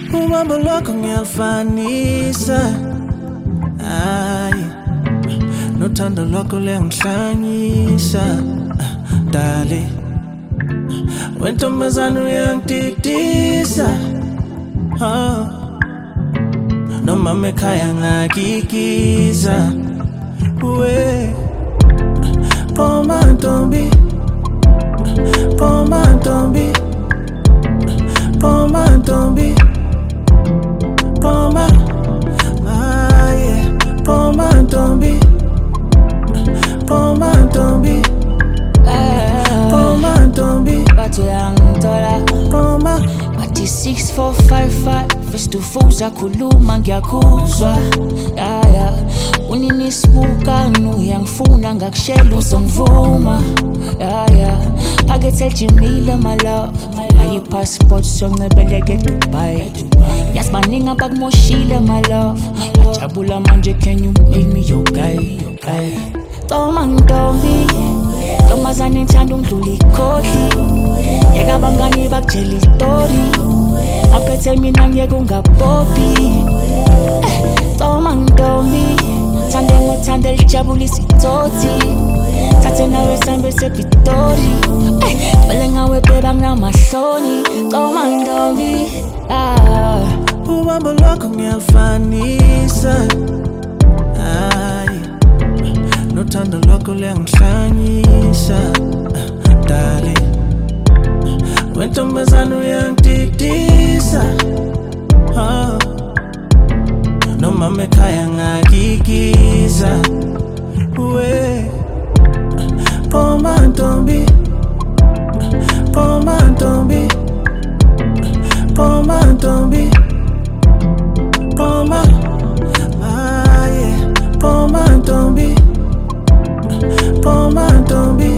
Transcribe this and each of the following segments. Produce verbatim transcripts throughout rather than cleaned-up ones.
Ubambo lwakho ngiyalifanisa, ayi nothando lwakho luyangihlanyisa, dale wentombazane uyangididisa, oh noma ekhaya ngakikiza, we Poma Ntombi, Poma Ntombi, Poma Ntombi, Poma, ah yeah, Poma Ntombi, Poma Ntombi, Poma Ntombi, Bato yangitola Poma. Bathi six four five five face to face akhuluma ngiyakuzwa, yeah yeah uniniisibuka uyangifuna ngakushela uzongivuma, yeah yeah ake tell Jimile my love my passport songcebeleke Dubai, yazi baningi abakumoshile my love, ngiyajabula manje can you make me your guy, your guy Toma Ntombi, ntombazane ngithanda ungidlula ikhodi, yeka abangani bakutshela istory, aphethe mina ngiyeke ungabobi. Toma Ntombi, thande ngothanda elijabulisa itsotsi, thathe nawe sambe sePitori, vele ngawe beba nginamahloni. Toma Ntombi, ah Ubambo lwakho ngiyalifanisa, ayi nothando lwakho luyangihlanyisa, dale wentombazane uyangididisa, oh noma ekhaya ngakikiza, we Poma Ntombi, Poma Ntombi, Poma Ntombi, Poma, ah yeah, Poma Ntombi, Poma Ntombi,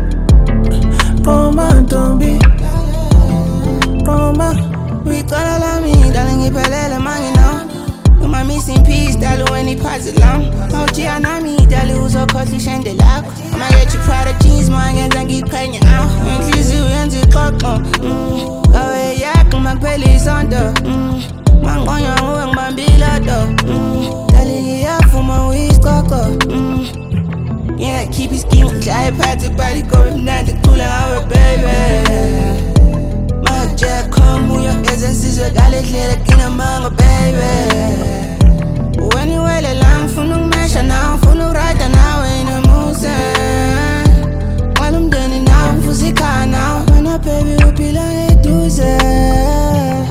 Poma Ntombi, Poma. We thought I me, darling, ipelele mangina. You my missing piece, dalu when he pass it long. Oh, Gia, na me, dalu uzo kosi shende lako. I'ma get you proud of jeans, my hands and keep cutting you out. Increase you into coco. Mm, go away, yak, my belly's under. Mm, mangonya, uang bambila do. Mm, dalu ya for my waist coco. Mm, yeah, keep his skin, jai patty body going down the cooler, our baby. Jack, come with your essence, you got it clear, get a mango, baby. When you wear the lamp for no measure now, for no right now, ain't a moose. While I'm done it now, for the car now, when a baby will be like to say.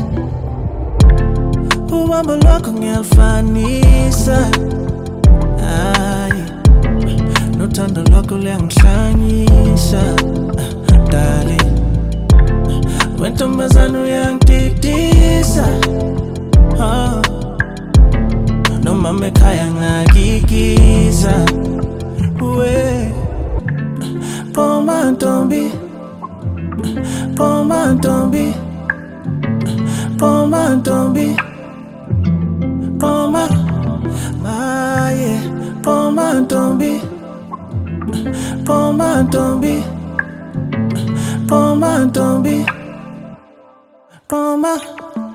Ubambo lwakho ngiyalifanisa, ayi nothando lwakho luyangihlanyisa, dale wentombazane uyangididisa, oh noma ekhaya ngakikiza, we Poma Ntombi, Poma Ntombi, Poma Ntombi, Poma, ah yeah, Poma Ntombi, Poma Ntombi, Poma Ntombi, Poma.